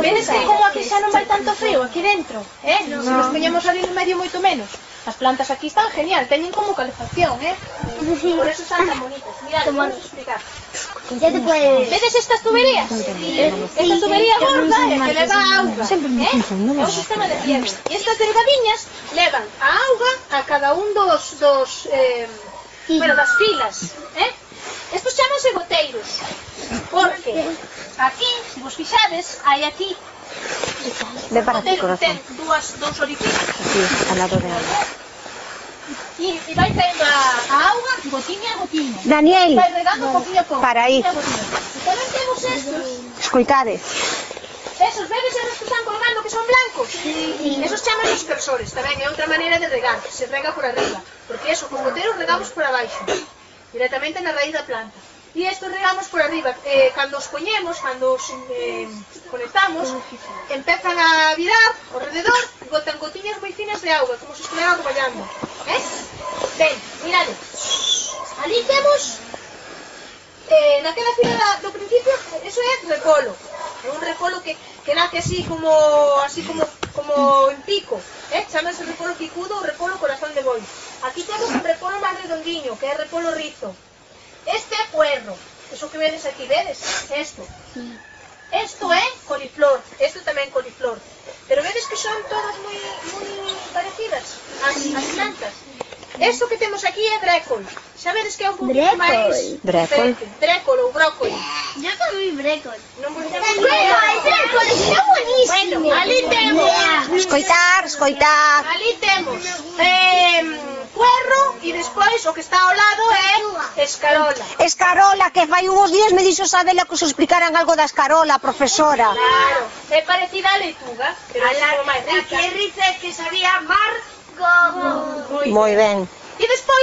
Vedes que como aquí xa non vai tanto frío aquí dentro, Se nos poñemos ali no medio moito menos. As plantas aquí están genial, teñen como calefacción, Por eso están tan bonitas. Mirad, vamos a explicar. Vedes estas tuberías? Esta tubería gorda que leva auga, É un sistema de riego. E estas delgadiñas levan a auga a cada un das filas, Estos chamanse goteiros, porque aquí, se vos fixades, hai aquí ten dous orificios Aquí, al lado de agua. e vai caendo a auga gotiña a gotiña. Daniel, Vai regando poquinho a pouco. para aí. E tamén temos estos. Escoitade. Esos, vedes esos que están colgando que son blancos? Esos chaman aspersores, tamén é outra maneira de regar, se rega por arriba, porque eso, cos goteiros regamos por abaixo, directamente na raíz da planta. E estos regamos por arriba, cando os poñemos, cando os conectamos, empezan a virar ao rededor e botan gotiñas moi finas de auga, como se estuviera arrollando. Ben, mirade, ali temos, naquela fila do principio, eso é repolo. É un repolo que nace así como en pico, chamase repolo picudo ou repolo corazón de boi. Aquí temos un repolo máis redondiño, que é repolo rizo. Este é puerro, eso que vedes aquí, vedes? Esto é coliflor, esto tamén coliflor. Pero vedes que son todas moi parecidas as plantas. Esto que temos aquí é brécol. Xa vedes que é un poquito máis... Brécol. Brécol ou brócoli. Yo comí brécol. Non vos Brécol, está buenísimo. Bueno, ali temos... Escoitar. Ali temos puerro e despois o que está ao lado é escarola. Escarola, que fai uns días me dixo Adela que os explicaran algo da escarola, profesora. Claro, é parecida a leituga, pero é máis rica. La que sabía amargo. Moi ben. E despois